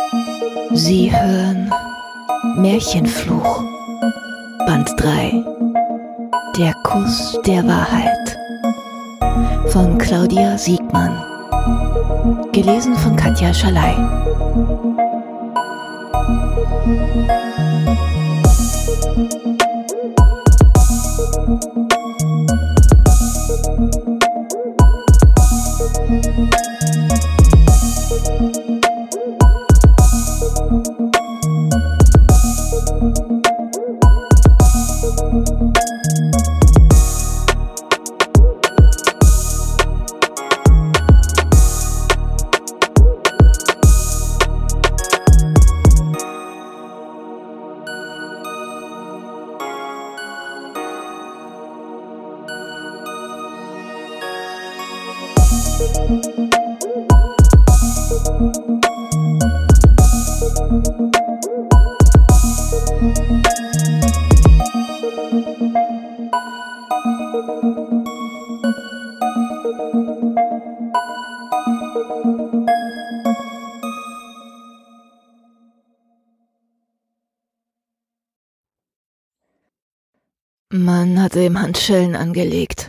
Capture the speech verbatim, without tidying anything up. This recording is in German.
Sie hören Märchenfluch, Band drei, Der Kuss der Wahrheit von Claudia Siegmann, gelesen von Katja Schalay. Man hatte ihm Handschellen angelegt.